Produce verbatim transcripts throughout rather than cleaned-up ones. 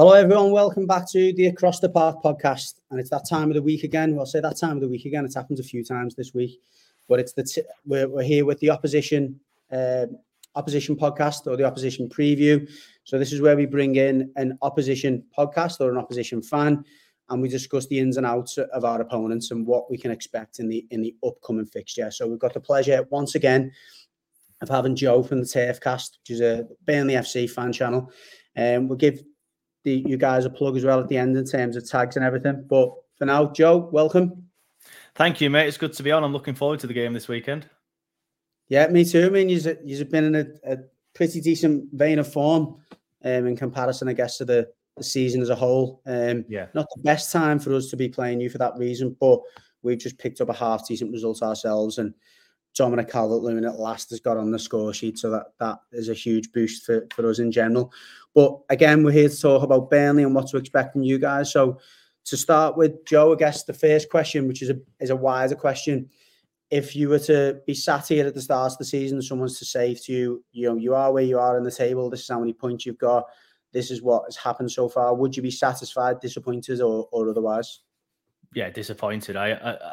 Hello, everyone. Welcome back to the Across the Park podcast. And it's that time of the week again. Well, I'll say that time of the week again. It's happened a few times this week. But it's the t- we're, we're here with the opposition uh, opposition podcast or the opposition preview. So this is where we bring in an opposition podcast or an opposition fan, and we discuss the ins and outs of our opponents and what we can expect in the in the upcoming fixture. So we've got the pleasure once again of having Joe from the Turfcast, which is a Burnley F C fan channel. And um, we'll give the, you guys a plug as well at the end in terms of tags and everything. But for now, Joe, welcome. Thank you, mate. It's good to be on. I'm looking forward to the game this weekend. Yeah, me too. I mean, you've, you've been in a, a pretty decent vein of form um, in comparison, I guess, to the, the season as a whole. Um, yeah. Not the best time for us to be playing you for that reason, but we've just picked up a half-decent result ourselves, and Dominic Calvert-Lewin at last has got on the score sheet, so that, that is a huge boost for, for us in general. But again, we're here to talk about Burnley and what to expect from you guys. So to start with, Joe, I guess the first question, which is a is a wider question, if you were to be sat here at the start of the season, someone's to say to you, you know, you are where you are in the table, this is how many points you've got, this is what has happened so far, would you be satisfied, disappointed, or or otherwise? Yeah, disappointed. I I,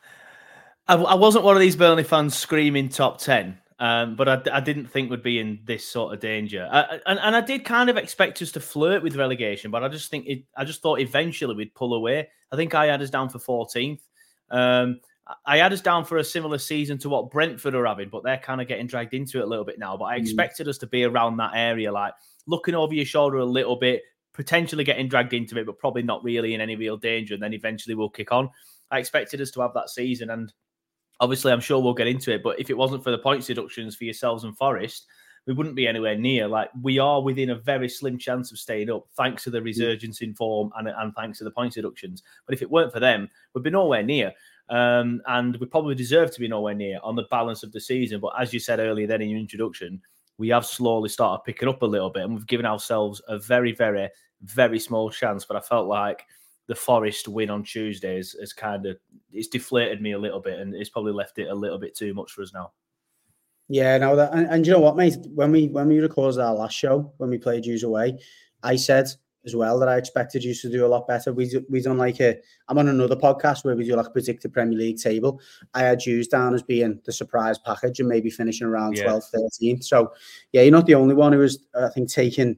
I, I wasn't one of these Burnley fans screaming top ten. Um, but I, I didn't think we'd be in this sort of danger, I, and and I did kind of expect us to flirt with relegation, but I just think it. I just thought eventually we'd pull away. I think I had us down for fourteenth. Um, I had us down for a similar season to what Brentford are having, but they're kind of getting dragged into it a little bit now. But I expected mm. us to be around that area, like looking over your shoulder a little bit, potentially getting dragged into it, but probably not really in any real danger. And then eventually we'll kick on. I expected us to have that season, and obviously, I'm sure we'll get into it, but if it wasn't for the points deductions for yourselves and Forest, we wouldn't be anywhere near. Like, we are within a very slim chance of staying up, thanks to the resurgence in form and, and thanks to the points deductions. But if it weren't for them, we'd be nowhere near. Um, and we probably deserve to be nowhere near on the balance of the season. But as you said earlier then in your introduction, we have slowly started picking up a little bit, and we've given ourselves a very, very, very small chance. But I felt like the Forest win on Tuesday has, has kind of it's deflated me a little bit, and it's probably left it a little bit too much for us now. Yeah, no, that and, and you know what, mate? When we when we recorded our last show, when we played yous away, I said as well that I expected you to do a lot better. We we done like a I'm on another podcast where we do like a predicted Premier League table. I had yous down as being the surprise package and maybe finishing around yeah. twelve, thirteen. So yeah, you're not the only one who was I think taken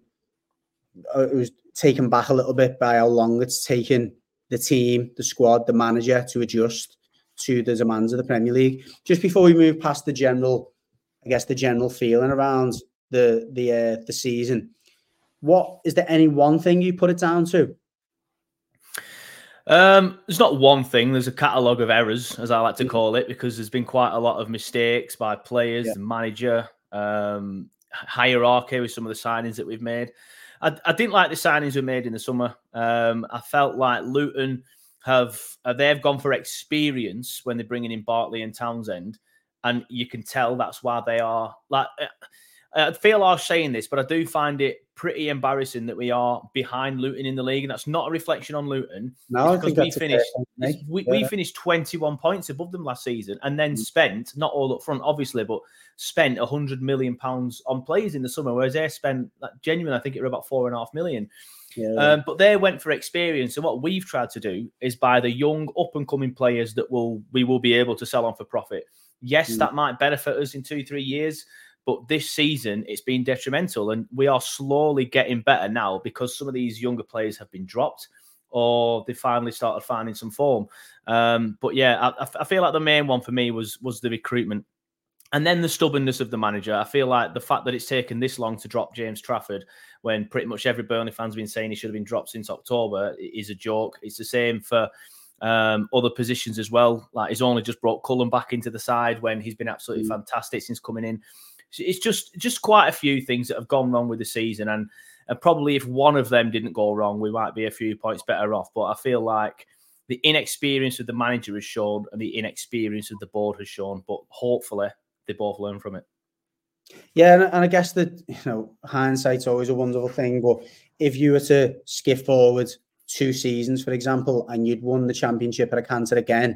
uh, it was taken back a little bit by how long it's taken the team, the squad, the manager to adjust to the demands of the Premier League. Just before we move past the general, I guess the general feeling around the the uh, the season, what is there any one thing you put it down to? Um, there's not one thing. There's a catalogue of errors, as I like to call it, because there's been quite a lot of mistakes by players, yeah. the manager, um, hierarchy with some of the signings that we've made. I, I didn't like the signings we made in the summer. Um, I felt like Luton have uh, they've gone for experience when they're bringing in Bartley and Townsend, and you can tell that's why they are like. I feel harsh saying this, but I do find it pretty embarrassing that we are behind Luton in the league, and that's not a reflection on Luton. No, I because think we finished point, we, yeah. we finished twenty-one points above them last season, and then mm. spent not all up front, obviously, but spent a hundred million pounds on players in the summer, whereas they spent like, genuinely, I think it was about four and a half million. Yeah. Um, but they went for experience, and what we've tried to do is buy the young, up and coming players that will we will be able to sell on for profit. Yes, mm. that might benefit us in two, three years. But this season, it's been detrimental, and we are slowly getting better now because some of these younger players have been dropped or they finally started finding some form. Um, but yeah, I, I feel like the main one for me was was the recruitment. And then the stubbornness of the manager. I feel like the fact that it's taken this long to drop James Trafford when pretty much every Burnley fan's been saying he should have been dropped since October is a joke. It's the same for um, other positions as well. Like he's only just brought Cullen back into the side when he's been absolutely mm. fantastic since coming in. It's just just quite a few things that have gone wrong with the season. And, and probably if one of them didn't go wrong, we might be a few points better off. But I feel like the inexperience of the manager has shown and the inexperience of the board has shown. But hopefully they both learn from it. Yeah, and, and I guess that, you know, hindsight's always a wonderful thing. But if you were to skip forward two seasons, for example, and you'd won the championship at a canter again,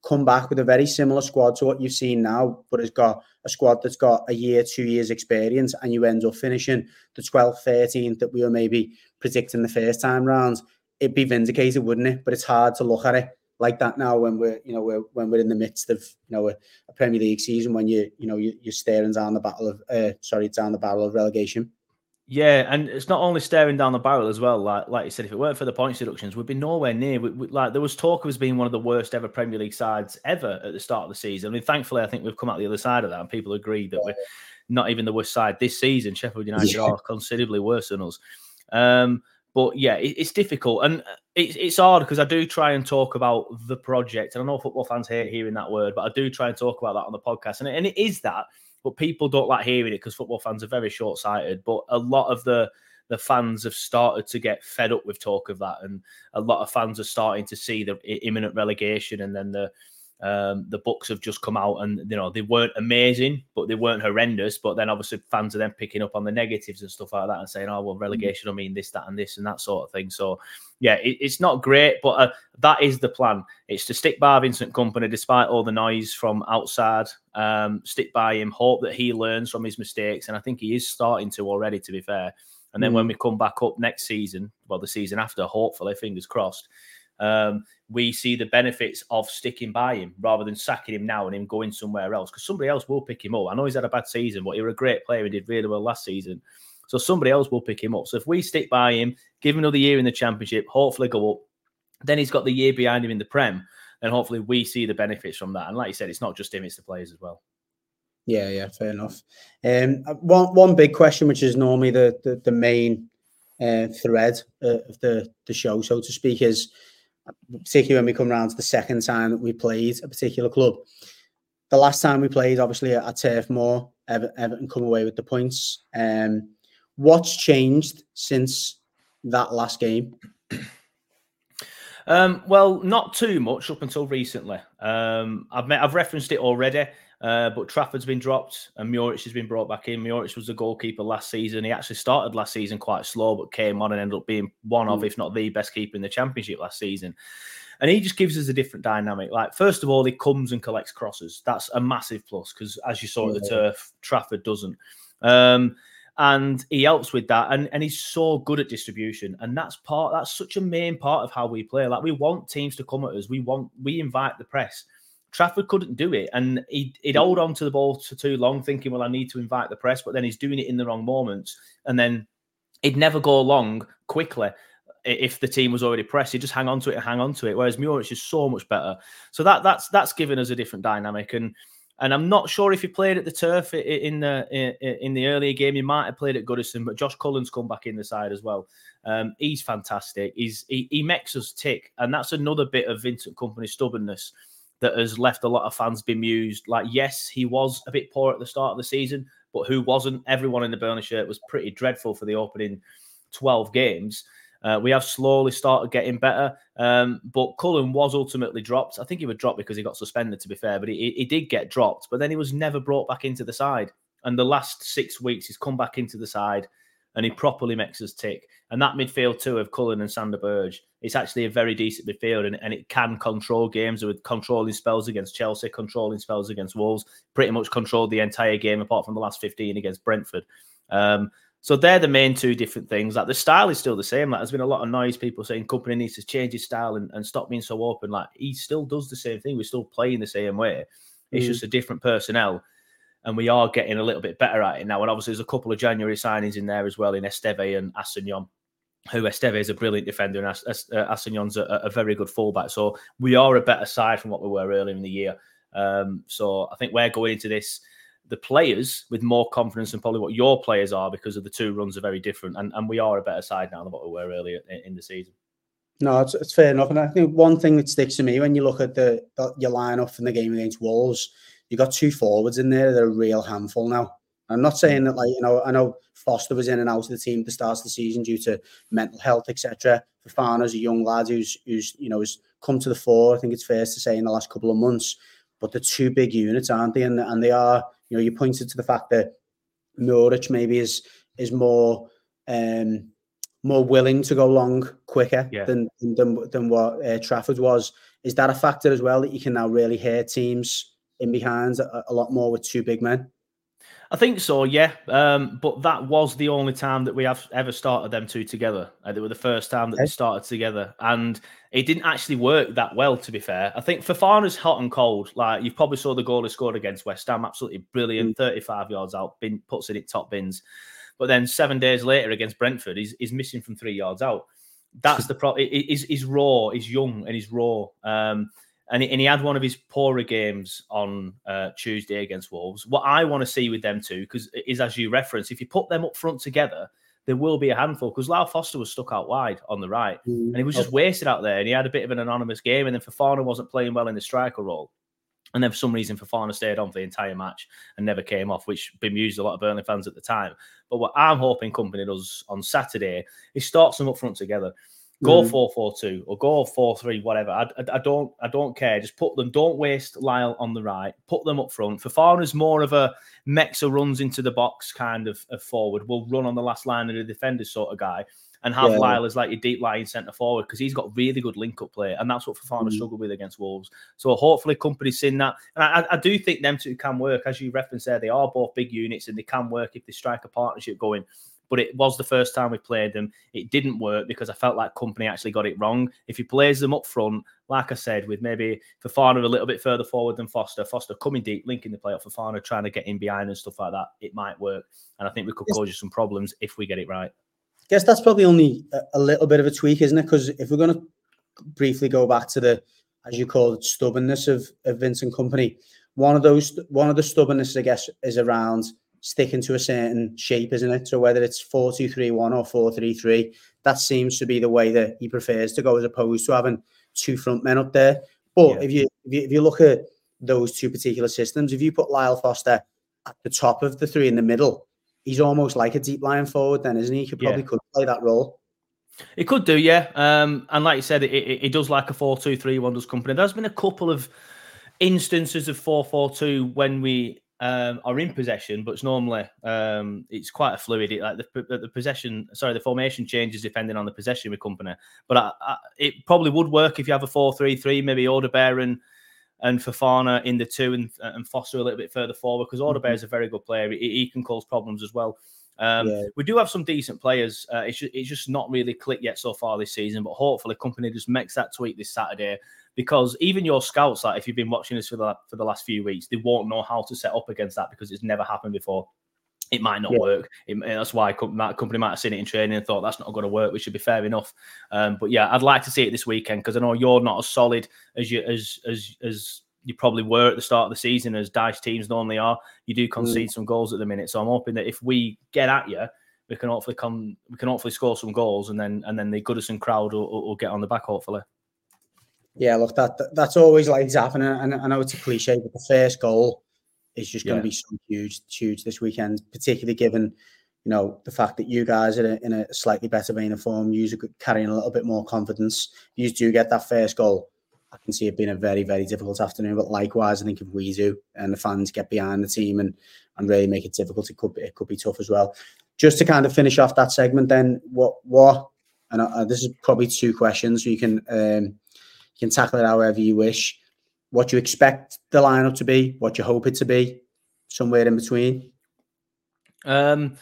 come back with a very similar squad to what you've seen now, but has got a squad that's got a year, two years experience, and you end up finishing the twelfth, thirteenth that we were maybe predicting the first time round, it'd be vindicated, wouldn't it? But it's hard to look at it like that now when we're, you know, we're, when we're in the midst of, you know, a, a Premier League season, when you, you know, you, you're staring down the battle of, uh, sorry, down the barrel of relegation. Yeah, and it's not only staring down the barrel as well. Like, like you said, if it weren't for the points deductions, we'd be nowhere near. We, we, like there was talk of us being one of the worst ever Premier League sides ever at the start of the season. I mean, thankfully, I think we've come out the other side of that, and people agree that we're not even the worst side this season. Sheffield United yeah. are considerably worse than us. Um, but yeah, it, it's difficult, and it, it's hard because I do try and talk about the project. And I know football fans hate hearing that word, but I do try and talk about that on the podcast, and, and it is that. But people don't like hearing it because football fans are very short-sighted. But a lot of the the fans have started to get fed up with talk of that, and a lot of fans are starting to see the imminent relegation, and then the um, the books have just come out, and you know they weren't amazing, but they weren't horrendous. But then obviously fans are then picking up on the negatives and stuff like that, and saying, "Oh well, relegation will mean this, that, and this, and that sort of thing." So yeah, it, it's not great, but uh, that is the plan. It's to stick by Vincent Kompany despite all the noise from outside. Um, stick by him, hope that he learns from his mistakes, and I think he is starting to already. To be fair. And then mm. when we come back up next season, well, the season after, hopefully, fingers crossed, um, we see the benefits of sticking by him rather than sacking him now and him going somewhere else, because somebody else will pick him up. I know he's had a bad season, but he was a great player. He did really well last season. So somebody else will pick him up. So if we stick by him, give him another year in the Championship, hopefully go up, then he's got the year behind him in the Prem, and hopefully we see the benefits from that. And like you said, it's not just him, it's the players as well. Yeah, yeah, fair enough. Um, one one big question, which is normally the the, the main uh, thread uh, of the the show, so to speak, is particularly when we come around to the second time that we played a particular club. The last time we played, obviously at Turf Moor, Ever, Everton come away with the points. Um, what's changed since that last game? Um, well, not too much up until recently. Um, I've met, I've referenced it already. Uh, but Trafford's been dropped and Muric has been brought back in. Muric was the goalkeeper last season. He actually started last season quite slow, but came on and ended up being one of, if not the best keeper in the Championship last season. And he just gives us a different dynamic. Like, first of all, he comes and collects crosses. That's a massive plus because, as you saw at the Turf, Trafford doesn't. Um, and he helps with that. And, and he's so good at distribution. And that's part. That's such a main part of how we play. Like, we want teams to come at us. We want, we invite the press. Trafford couldn't do it, and he'd, he'd hold on to the ball for too long, thinking, well, I need to invite the press, but then he's doing it in the wrong moments, and then he'd never go long quickly if the team was already pressed. He'd just hang on to it and hang on to it, whereas Muric is so much better. So that that's that's given us a different dynamic, and and I'm not sure if he played at the Turf in the in, in the earlier game. He might have played at Goodison, but Josh Cullen's come back in the side as well. Um, he's fantastic. He's he, he makes us tick, and that's another bit of Vincent Kompany's stubbornness that has left a lot of fans bemused. Like, yes, he was a bit poor at the start of the season, but who wasn't? Everyone in the Burnley shirt was pretty dreadful for the opening twelve games. Uh, we have slowly started getting better, um, but Cullen was ultimately dropped. I think he was dropped because he got suspended, to be fair, but he, he did get dropped, but then he was never brought back into the side. And the last six weeks, he's come back into the side, and he properly makes us tick. And that midfield too of Cullen and Sander Berge, it's actually a very decent midfield, and, and it can control games with controlling spells against Chelsea, controlling spells against Wolves, pretty much controlled the entire game apart from the last fifteen against Brentford. Um, so they're the main two different things. Like, the style is still the same. Like, there's been a lot of noise, people saying Kompany needs to change his style and, and stop being so open. Like, he still does the same thing. We're still playing the same way. It's mm. just a different personnel. And we are getting a little bit better at it now. And obviously, there's a couple of January signings in there as well, in Esteve and Assignon, who Esteve is a brilliant defender and As- As- uh, Assignon's a, a very good fullback. So we are a better side from what we were earlier in the year. Um, so I think we're going into this, the players, with more confidence than probably what your players are, because of the two runs are very different. And, and we are a better side now than what we were earlier in, in the season. No, it's, it's fair enough. And I think one thing that sticks to me when you look at the, the your lineup in the game against Wolves, you got two forwards in there that are a real handful now. I'm not saying that, like, you know, I know Foster was in and out of the team at the start of the season due to mental health, et cetera. Fofana's a young lad who's, who's, you know, has come to the fore, I think it's fair to say, in the last couple of months. But they're two big units, aren't they? And, and they are, you know, you pointed to the fact that Muric maybe is is more, um, more willing to go long quicker yeah. than than than what uh, Trafford was. Is that a factor as well, that you can now really hurt teams in behind a, a lot more with two big men? I think so, yeah. Um, but that was the only time that we have ever started them two together. Uh, they were the first time that okay. they started together. And it didn't actually work that well, to be fair. I think Fofana's hot and cold. Like, you probably saw the goal he scored against West Ham. Absolutely brilliant. Mm. thirty-five yards out, bin, puts it in top bins. But then seven days later against Brentford, he's, he's missing from three yards out. That's the problem. He's, he's raw, he's young, and he's raw. Um, And he, and he had one of his poorer games on uh, Tuesday against Wolves. What I want to see with them two, because is as you reference, if you put them up front together, there will be a handful. Because Lyle Foster was stuck out wide on the right, mm. and he was just okay. wasted out there. And he had a bit of an anonymous game. And then Fofana wasn't playing well in the striker role. And then for some reason, Fofana stayed on for the entire match and never came off, which bemused a lot of Burnley fans at the time. But what I'm hoping Company does on Saturday is starts them up front together. Go four four two or go four three, whatever. I, I, I don't I don't care. Just put them. Don't waste Lyle on the right. Put them up front. Fofana's more of a Mexa runs into the box kind of, of forward. Will run on the last line of the defender sort of guy, and have yeah. Lyle as like your deep lying centre forward, because he's got really good link up play, and that's what Fofana mm. struggled with against Wolves. So hopefully Company's seen that, and I, I do think them two can work, as you referenced there. They are both big units, and they can work if they strike a partnership going. But it was the first time we played them. It didn't work because I felt like Company actually got it wrong. If he plays them up front, like I said, with maybe Fofana a little bit further forward than Foster, Foster coming deep, linking the play up, Fofana trying to get in behind and stuff like that, it might work. And I think we could cause you some problems if we get it right. I guess that's probably only a little bit of a tweak, isn't it? Because if we're going to briefly go back to the, as you call it, stubbornness of, of Vincent Kompany, one of those, one of the stubbornness, I guess, is around sticking to a certain shape, isn't it? So whether it's four two three one or four three three, that seems to be the way that he prefers to go, as opposed to having two front men up there. But yeah. if you if you if you look at those two particular systems, if you put Lyle Foster at the top of the three in the middle, he's almost like a deep lying forward then, isn't he? He could probably yeah. could play that role. It could do, yeah. Um, and like you said, it, it, it does like a four two three one does Kompany. There's been a couple of instances of four four two when we Um, are in possession, but it's normally um, it's quite a fluid. It, like the, the possession, sorry, the formation changes depending on the possession with Kompany. But I, I, it probably would work if you have a four three three, maybe Odebear and and Fofana in the two, and and Foster a little bit further forward, because Odebear is mm-hmm. a very good player. He, he can cause problems as well. Um, yeah. We do have some decent players. Uh, it's just, it's just not really clicked yet so far this season. But hopefully, Kompany just makes that tweak this Saturday. Because even your scouts, like if you've been watching this for the for the last few weeks, they won't know how to set up against that because it's never happened before. It might not yeah. work. It, that's why Kompany might have seen it in training and thought that's not going to work, which should be fair enough. Um, but yeah, I'd like to see it this weekend, because I know you're not as solid as you as as as you probably were at the start of the season, as Dyche teams normally are. You do concede mm. some goals at the minute, so I'm hoping that if we get at you, we can hopefully come, we can hopefully score some goals, and then and then the Goodison crowd will, will, will get on the back hopefully. Yeah, look, that that's always like to happen, and I know it's a cliche, but the first goal is just going yeah. to be so huge, huge this weekend, particularly given, you know, the fact that you guys are in a slightly better vein of form, you are carrying a little bit more confidence. You do get that first goal, I can see it being a very, very difficult afternoon. But likewise, I think if we do, and the fans get behind the team and and really make it difficult, it could be it could be tough as well. Just to kind of finish off that segment, then, what what, and uh, this is probably two questions, so you can. Um, You can tackle it however you wish. What you expect the lineup to be, what you hope it to be, somewhere in between. Um,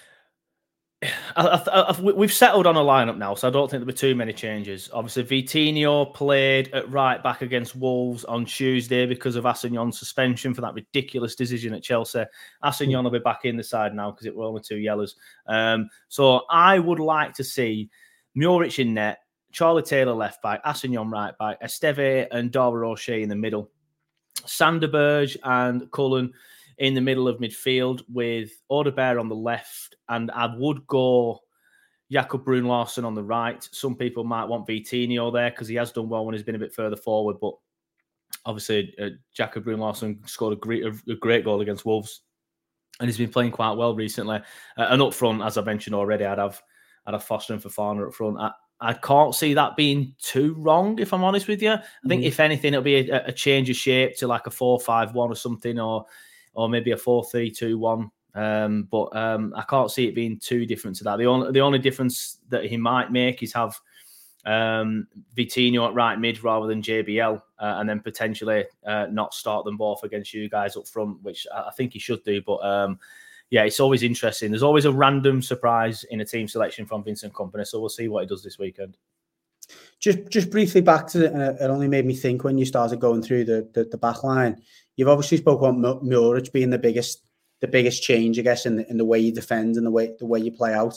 I, I, I, we've settled on a lineup now, so I don't think there'll be too many changes. Obviously, Vitinho played at right back against Wolves on Tuesday because of Assagnon's suspension for that ridiculous decision at Chelsea. Assagnon will be back in the side now because it were only two yellows. Um, so I would like to see Muric in net, Charlie Taylor left back, Assagnon right back, Esteve and Dara O'Shea in the middle, Sanderberge and Cullen in the middle of midfield with Odebear on the left, and I would go Jakob Brun-Larsen on the right. Some people might want Vitinho there because he has done well when he's been a bit further forward, but obviously uh, Jakob Brun-Larsen scored a great, a great goal against Wolves, and he's been playing quite well recently. Uh, and up front, as I mentioned already, I'd have I'd have Foster and Fofana up front. I, I can't see that being too wrong, if I'm honest with you. I think, mm. if anything, it'll be a, a change of shape to like a four five one or something, or or maybe a four three two one. Um, but um, I can't see it being too different to that. The only the only difference that he might make is have um, Vitinho at right mid rather than J B L, uh, and then potentially uh, not start them both against you guys up front, which I think he should do. But um, yeah, it's always interesting. There's always a random surprise in a team selection from Vincent Kompany, so we'll see what he does this weekend. Just just briefly back to it, uh, it only made me think when you started going through the the, the back line. You've obviously spoke about Muric being the biggest the biggest change, I guess, in the, in the way you defend and the way the way you play out.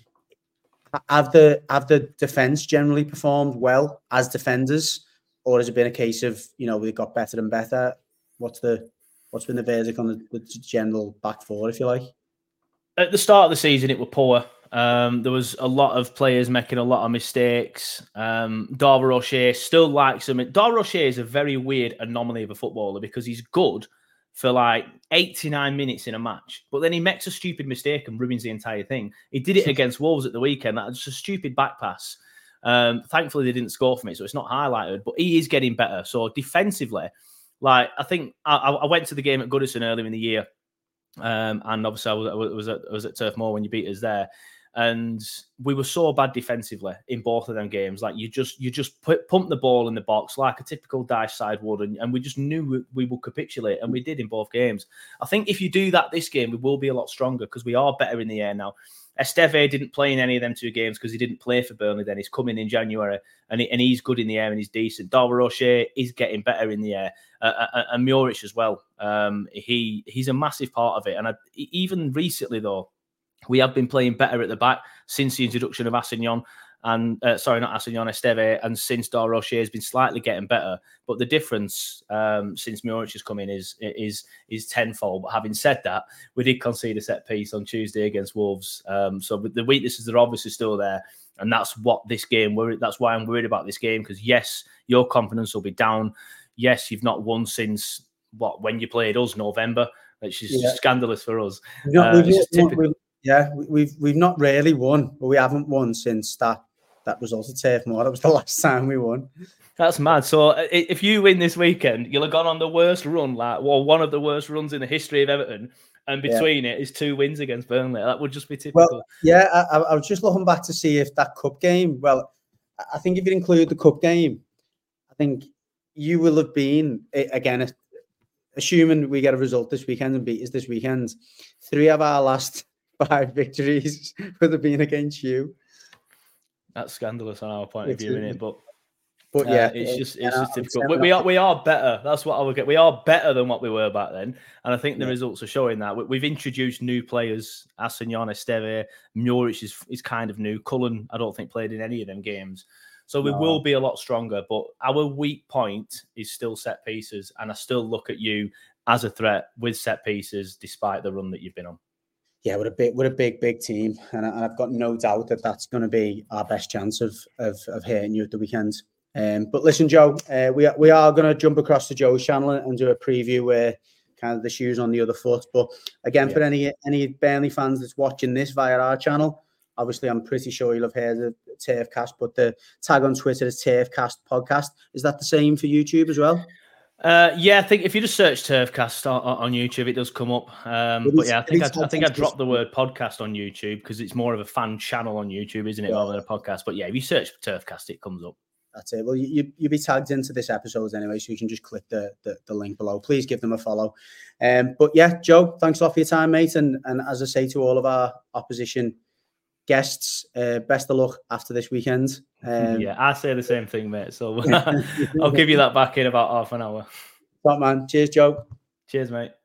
Have the have the defense generally performed well as defenders, or has it been a case of, you know, we got better and better? What's the what's been the verdict on the, the general back four, if you like? At the start of the season, it was poor. Um, there was a lot of players making a lot of mistakes. Um, Darwin O'Shea still likes him. Darwin O'Shea is a very weird anomaly of a footballer because he's good for like eighty-nine minutes in a match, but then he makes a stupid mistake and ruins the entire thing. He did it against Wolves at the weekend. That was just a stupid back pass. Um, thankfully, they didn't score from it, so it's not highlighted, but he is getting better. So defensively, like I think I, I went to the game at Goodison earlier in the year, um, and obviously I was, I was, at, I was at Turf Moor when you beat us there. And we were so bad defensively in both of them games. Like you just you just put, pump the ball in the box like a typical Dyche side would, and, and we just knew we, we would capitulate, and we did in both games. I think if you do that this game, we will be a lot stronger because we are better in the air now. Esteve didn't play in any of them two games because he didn't play for Burnley then. He's coming in January, and, he, and he's good in the air and he's decent. Darwin O'Shea is getting better in the air, uh, uh, and Muric as well. Um, he He's a massive part of it. And I, even recently, though, we have been playing better at the back since the introduction of Assignon and uh, sorry, not Assignon, Esteve, and since Darwin O'Shea has been slightly getting better. But the difference um, since Muric has come in is is is tenfold. But having said that, we did concede a set piece on Tuesday against Wolves. Um, so the weaknesses are obviously still there, and that's what this game. Worried. That's why I'm worried about this game because yes, your confidence will be down. Yes, you've not won since what when you played us November, which is yeah. scandalous for us. We've not, uh, we've not, we've, yeah, we've we've not really won, but we haven't won since that. That result at Turf Moor. That was the last time we won. That's mad. So if you win this weekend, you'll have gone on the worst run, like well, one of the worst runs in the history of Everton. And between yeah. it is two wins against Burnley. That would just be typical. Well, yeah, I, I was just looking back to see if that cup game. Well, I think if you include the cup game, I think you will have been again, assuming we get a result this weekend and beat us this weekend. Three of our last five victories would have been against you. That's scandalous on our point of view, isn't it? But, but yeah, uh, it's just it's yeah, just difficult. We, we are we are better. That's what I would get. We are better than what we were back then, and I think the yeah. results are showing that. We, we've introduced new players. Assignon, Esteve, Muric is is kind of new. Cullen, I don't think played in any of them games, so we no. will be a lot stronger. But our weak point is still set pieces, and I still look at you as a threat with set pieces, despite the run that you've been on. Yeah, we're a big, we're a big, big team, and, I, and I've got no doubt that that's going to be our best chance of of, of hitting you at the weekend. Um, but listen, Joe, uh, we we are going to jump across to Joe's channel and do a preview where kind of the shoes on the other foot. But again, yeah. for any any Burnley fans that's watching this via our channel, obviously I'm pretty sure you'll have heard of Turfcast, but the tag on Twitter is Turfcast Podcast. Is that the same for YouTube as well? Uh, yeah, I think if you just search Turfcast on, on YouTube, it does come up. Um, but yeah, I think I, I think I dropped the word podcast on YouTube because it's more of a fan channel on YouTube, isn't it, yeah. rather than a podcast? But yeah, if you search Turfcast, it comes up. That's it. Well, you you'll be tagged into this episode anyway, so you can just click the, the the link below. Please give them a follow. Um, but yeah, Joe, thanks a lot for your time, mate. And and as I say to all of our opposition guests, uh, best of luck after this weekend. Um, yeah, I say the same thing, mate. So I'll give you that back in about half an hour. Top man. Cheers, Joe. Cheers, mate.